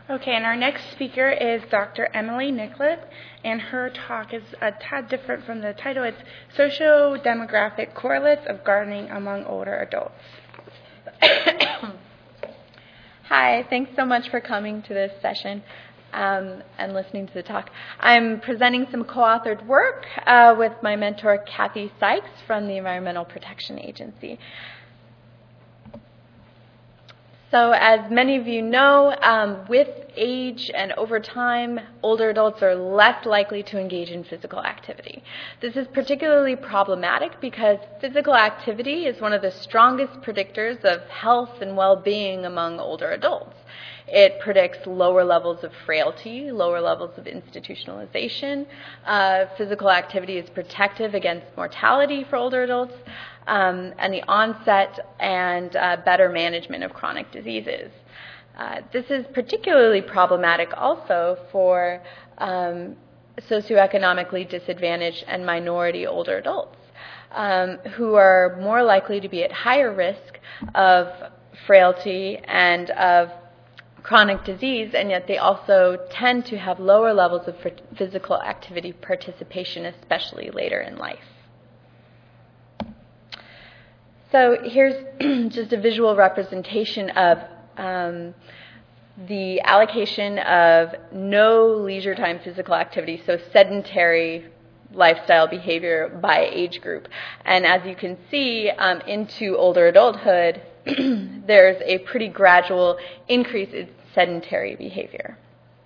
Okay, and our next speaker is Dr. Emily Nicollet, and her talk is a tad different from the title. It's Socio-Demographic Correlates of Gardening Among Older Adults. Hi, thanks so much for coming to this session and listening to the talk. I'm presenting some co-authored work with my mentor, Kathy Sykes, from the Environmental Protection Agency. So as many of you know, with age and over time, older adults are less likely to engage in physical activity. This is particularly problematic because physical activity is one of the strongest predictors of health and well-being among older adults. It predicts lower levels of frailty, lower levels of institutionalization. Physical activity is protective against mortality for older adults, and the onset and better management of chronic diseases. This is particularly problematic also for socioeconomically disadvantaged and minority older adults who are more likely to be at higher risk of frailty and of chronic disease, and yet they also tend to have lower levels of physical activity participation, especially later in life. So here's just a visual representation of the allocation of no leisure time physical activity, so sedentary lifestyle behavior by age group. And as you can see, into older adulthood, there's a pretty gradual increase in sedentary behavior.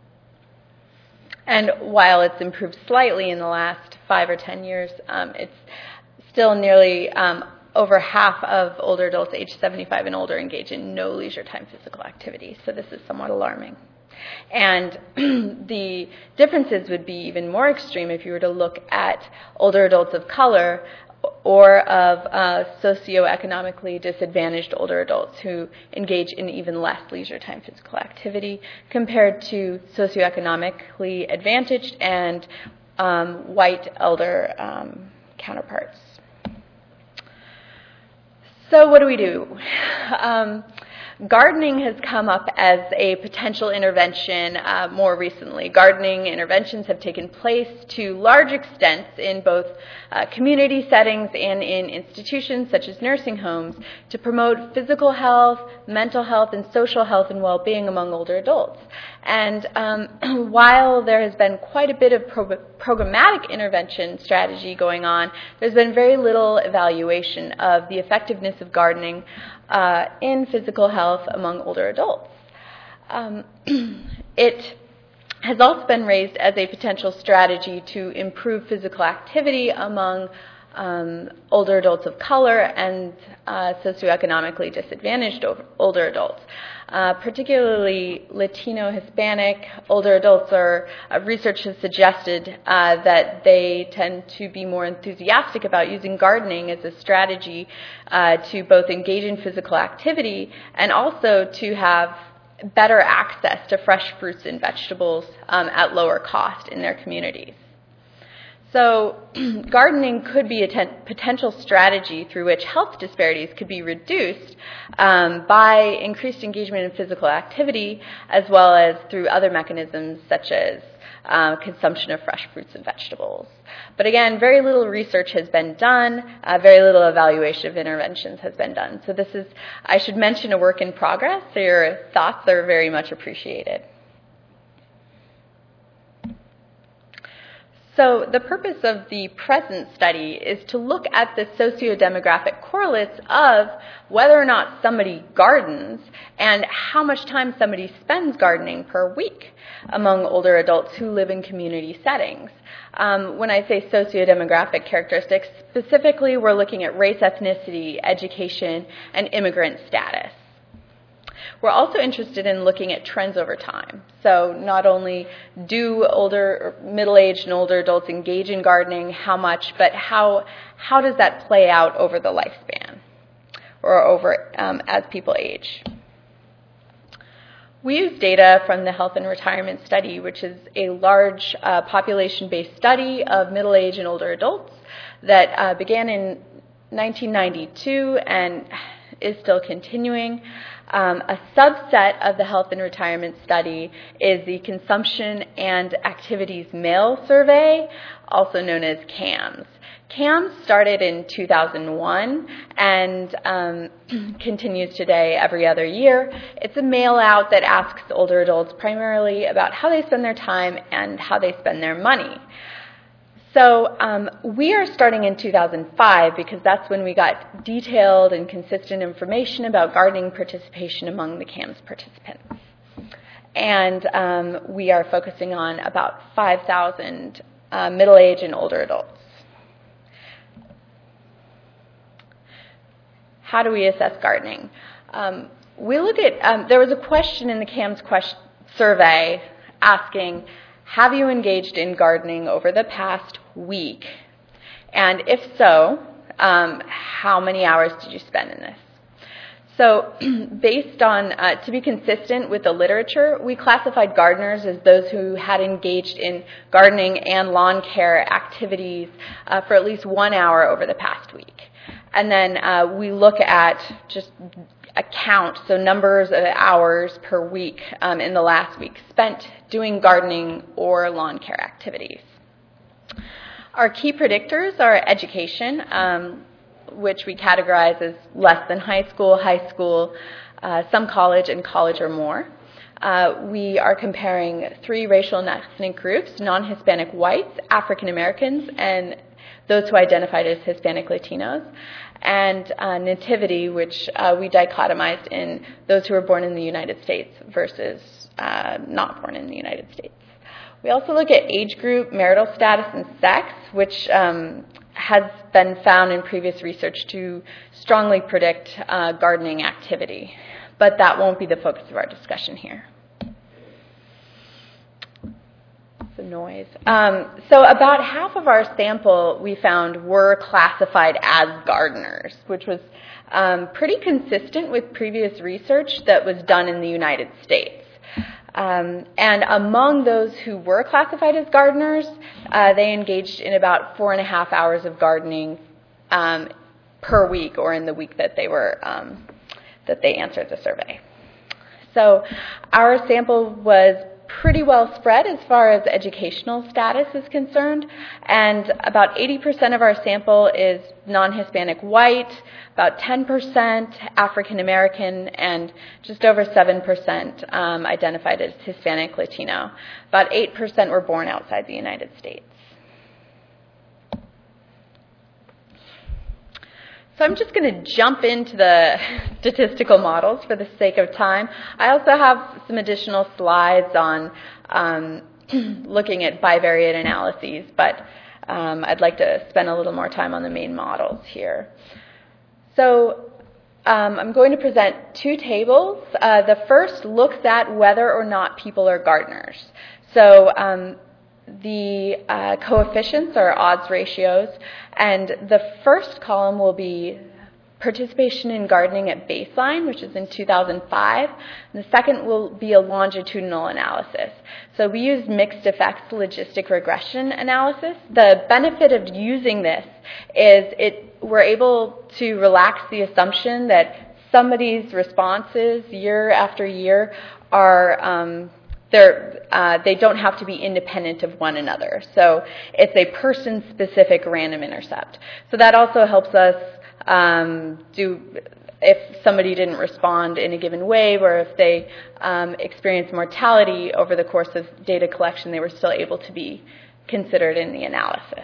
And while it's improved slightly in the last 5 or 10 years, it's still nearly over half of older adults aged 75 and older engage in no leisure time physical activity. So this is somewhat alarming. And the differences would be even more extreme if you were to look at older adults of color or of socioeconomically disadvantaged older adults who engage in even less leisure time physical activity compared to socioeconomically advantaged and white elder counterparts. So what do we do? Gardening has come up as a potential intervention more recently. Gardening interventions have taken place to large extents in both community settings and in institutions such as nursing homes to promote physical health, mental health, and social health and well-being among older adults. And while there has been quite a bit of programmatic intervention strategy going on, there's been very little evaluation of the effectiveness of gardening in physical health among older adults. It has also been raised as a potential strategy to improve physical activity among older adults of color and socioeconomically disadvantaged older adults. Particularly Latino, Hispanic older adults research has suggested that they tend to be more enthusiastic about using gardening as a strategy to both engage in physical activity and also to have better access to fresh fruits and vegetables at lower cost in their communities. So gardening could be a potential strategy through which health disparities could be reduced by increased engagement in physical activity, as well as through other mechanisms such as consumption of fresh fruits and vegetables. But again, very little research has been done, very little evaluation of interventions has been done. So this is, I should mention, a work in progress, so your thoughts are very much appreciated. So the purpose of the present study is to look at the socio-demographic correlates of whether or not somebody gardens and how much time somebody spends gardening per week among older adults who live in community settings. When I say socio-demographic characteristics, specifically we're looking at race, ethnicity, education, and immigrant status. We're also interested in looking at trends over time. So not only do middle-aged and older adults engage in gardening, how much, but how does that play out over the lifespan or over as people age. We use data from the Health and Retirement Study, which is a large population-based study of middle-aged and older adults that began in 1992 and is still continuing. A subset of the Health and Retirement Study is the Consumption and Activities Mail Survey, also known as CAMS. CAMS started in 2001 and continues today every other year. It's a mail-out that asks older adults primarily about how they spend their time and how they spend their money. So we are starting in 2005 because that's when we got detailed and consistent information about gardening participation among the CAMS participants. And we are focusing on about 5,000 middle-aged and older adults. How do we assess gardening? We look at, there was a question in the CAMS survey asking, have you engaged in gardening over the past week? And if so, how many hours did you spend in this? So based on, to be consistent with the literature, we classified gardeners as those who had engaged in gardening and lawn care activities for at least 1 hour over the past week. And then we look at just a count, so numbers of hours per week in the last week spent doing gardening or lawn care activities. Our key predictors are education, which we categorize as less than high school, some college, and college or more. We are comparing 3 racial and ethnic groups: non-Hispanic whites, African Americans, and those who identified as Hispanic Latinos, and nativity, which we dichotomized in those who were born in the United States versus not born in the United States. We also look at age group, marital status, and sex, which has been found in previous research to strongly predict gardening activity, but that won't be the focus of our discussion here. The noise. So about half of our sample we found were classified as gardeners, which was pretty consistent with previous research that was done in the United States. And among those who were classified as gardeners, they engaged in about 4.5 hours of gardening per week, or in the week that they were that they answered the survey. So our sample was pretty well spread as far as educational status is concerned, and about 80% of our sample is non-Hispanic white, about 10% African American, and just over 7% identified as Hispanic Latino. About 8% were born outside the United States. So I'm just going to jump into the statistical models for the sake of time. I also have some additional slides on looking at bivariate analyses, but I'd like to spend a little more time on the main models here. So I'm going to present 2 tables. The first looks at whether or not people are gardeners. So the coefficients are odds ratios, and the first column will be participation in gardening at baseline, which is in 2005, and the second will be a longitudinal analysis. So we used mixed effects logistic regression analysis. The benefit of using this is we're able to relax the assumption that somebody's responses year after year are they don't have to be independent of one another. So it's a person-specific random intercept. So that also helps us if somebody didn't respond in a given way, or if they experienced mortality over the course of data collection, they were still able to be considered in the analysis.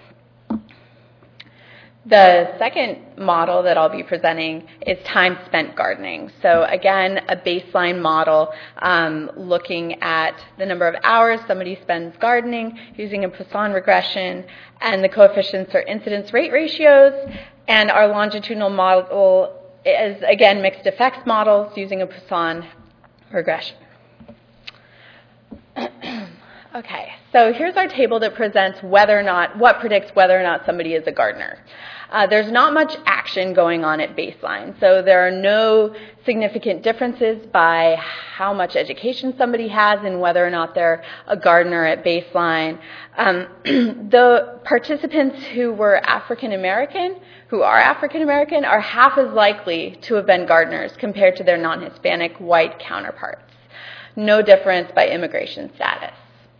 The second model that I'll be presenting is time spent gardening. So again, a baseline model looking at the number of hours somebody spends gardening using a Poisson regression, and the coefficients are incidence rate ratios, and our longitudinal model is, again, mixed effects models using a Poisson regression. Okay, So here's our table that presents what predicts whether or not somebody is a gardener. There's not much action going on at baseline, so there are no significant differences by how much education somebody has and whether or not they're a gardener at baseline. The participants who are African American, are half as likely to have been gardeners compared to their non-Hispanic white counterparts. No difference by immigration status.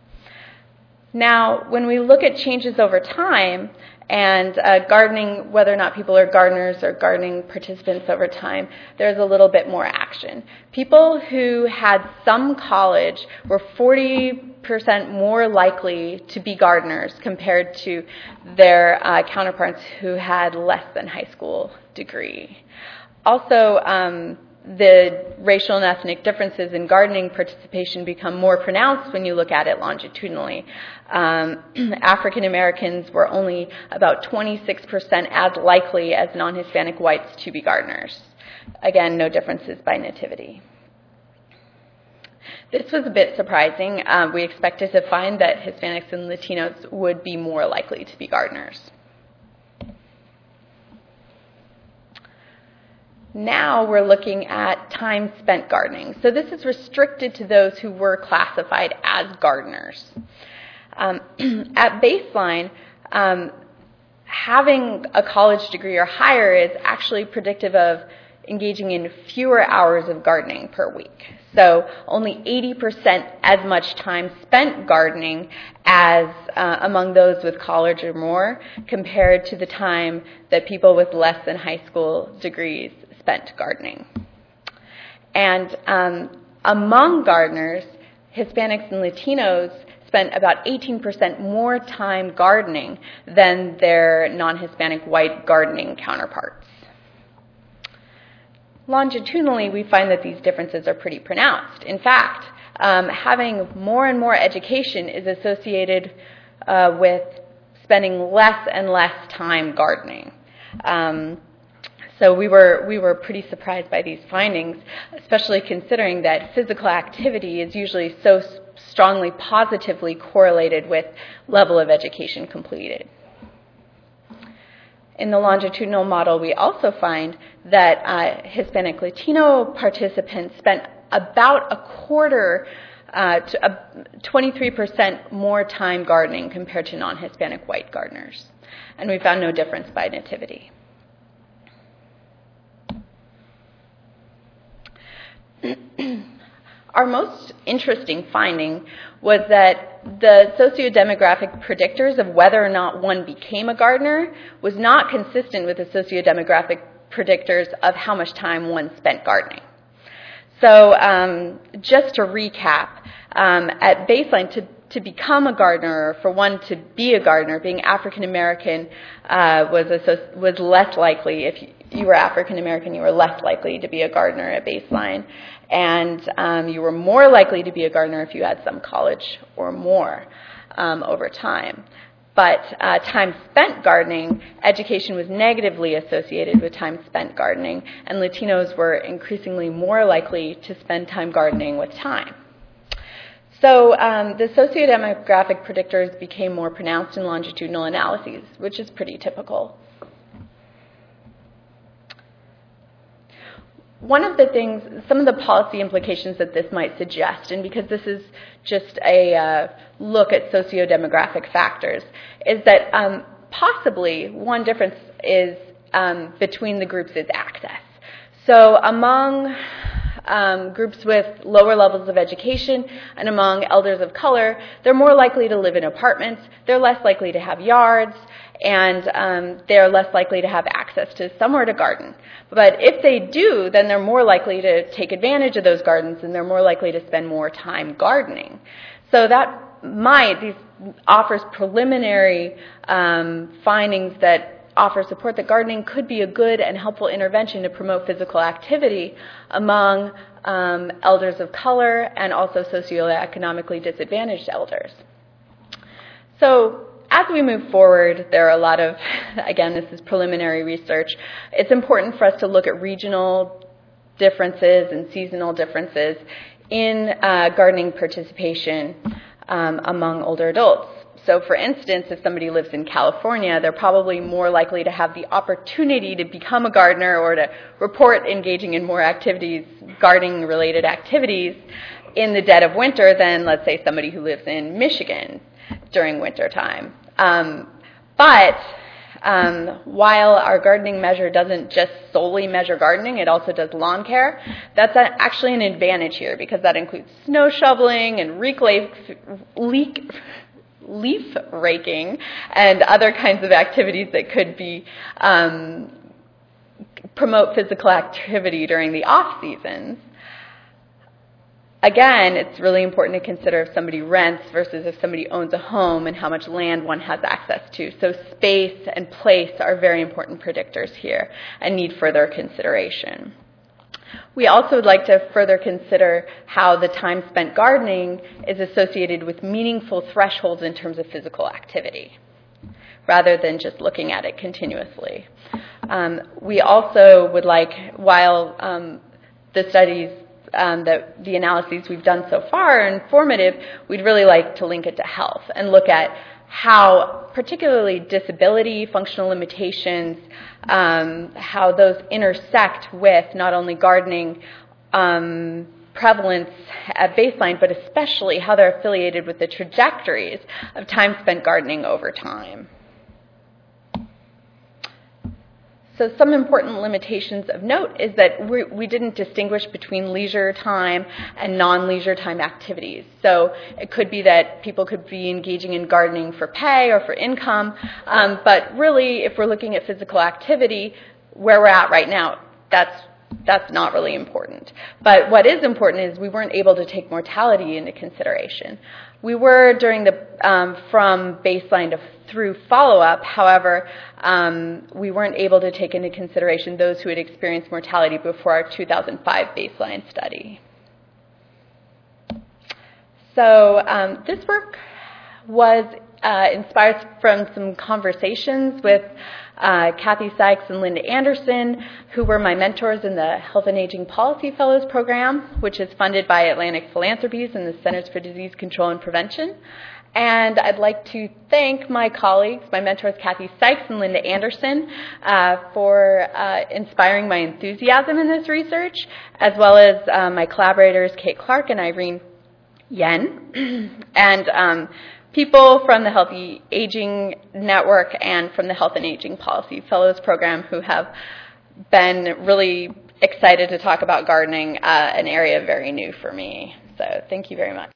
Now, when we look at changes over time and gardening, whether or not people are gardeners or gardening participants over time, there's a little bit more action. People who had some college were 40% more likely to be gardeners compared to their counterparts who had less than high school degree. Also, the racial and ethnic differences in gardening participation become more pronounced when you look at it longitudinally. African Americans were only about 26% as likely as non-Hispanic whites to be gardeners. Again, no differences by nativity. This was a bit surprising. We expected to find that Hispanics and Latinos would be more likely to be gardeners. Now we're looking at time spent gardening. So this is restricted to those who were classified as gardeners. At baseline, having a college degree or higher is actually predictive of engaging in fewer hours of gardening per week. So only 80% as much time spent gardening as among those with college or more compared to the time that people with less than high school degrees spent gardening. And among gardeners, Hispanics and Latinos spent about 18% more time gardening than their non-Hispanic white gardening counterparts. Longitudinally, we find that these differences are pretty pronounced. In fact, having more and more education is associated with spending less and less time gardening. So we were pretty surprised by these findings, especially considering that physical activity is usually so strongly positively correlated with level of education completed. In the longitudinal model, we also find that Hispanic Latino participants spent about a quarter to 23% more time gardening compared to non-Hispanic white gardeners. And we found no difference by nativity. Our most interesting finding was that the sociodemographic predictors of whether or not one became a gardener was not consistent with the sociodemographic predictors of how much time one spent gardening. So just to recap, at baseline, to become a gardener, or for one to be a gardener, being African American was less likely. If you were African American, you were less likely to be a gardener at baseline. And you were more likely to be a gardener if you had some college or more over time. But time spent gardening, education was negatively associated with time spent gardening, and Latinos were increasingly more likely to spend time gardening with time. So the sociodemographic predictors became more pronounced in longitudinal analyses, which is pretty typical. One of the things, some of the policy implications that this might suggest, and because this is just a look at sociodemographic factors, is that possibly one difference is between the groups is access. So among groups with lower levels of education and among elders of color, they're more likely to live in apartments, they're less likely to have yards, and they're less likely to have access to somewhere to garden. But if they do, then they're more likely to take advantage of those gardens, and they're more likely to spend more time gardening. So that this offers preliminary findings that offer support that gardening could be a good and helpful intervention to promote physical activity among elders of color and also socioeconomically disadvantaged elders. So as we move forward, there are a lot of, again, this is preliminary research. It's important for us to look at regional differences and seasonal differences in gardening participation. among older adults. So, for instance, if somebody lives in California, they're probably more likely to have the opportunity to become a gardener or to report engaging in more activities, gardening-related activities, in the dead of winter than, let's say, somebody who lives in Michigan during winter time. But while our gardening measure doesn't just solely measure gardening, it also does lawn care, that's actually an advantage here because that includes snow shoveling and leaf raking and other kinds of activities that could be promote physical activity during the off seasons. Again, it's really important to consider if somebody rents versus if somebody owns a home and how much land one has access to. So space and place are very important predictors here and need further consideration. We also would like to further consider how the time spent gardening is associated with meaningful thresholds in terms of physical activity, rather than just looking at it continuously. We also would like, while the studies the analyses we've done so far are informative, we'd really like to link it to health and look at how particularly disability, functional limitations, how those intersect with not only gardening prevalence at baseline, but especially how they're affiliated with the trajectories of time spent gardening over time. So some important limitations of note is that we didn't distinguish between leisure time and non-leisure time activities. So it could be that people could be engaging in gardening for pay or for income, but really if we're looking at physical activity, where we're at right now, that's not really important. But what is important is we weren't able to take mortality into consideration. We were during the from baseline to through follow-up. However, we weren't able to take into consideration those who had experienced mortality before our 2005 baseline study. So this work was inspired from some conversations with Kathy Sykes and Linda Anderson, who were my mentors in the Health and Aging Policy Fellows Program, which is funded by Atlantic Philanthropies and the Centers for Disease Control and Prevention. And I'd like to thank my colleagues, my mentors Kathy Sykes and Linda Anderson, for inspiring my enthusiasm in this research, as well as my collaborators Kate Clark and Irene Yen, and people from the Healthy Aging Network and from the Health and Aging Policy Fellows Program who have been really excited to talk about gardening, an area very new for me. So thank you very much.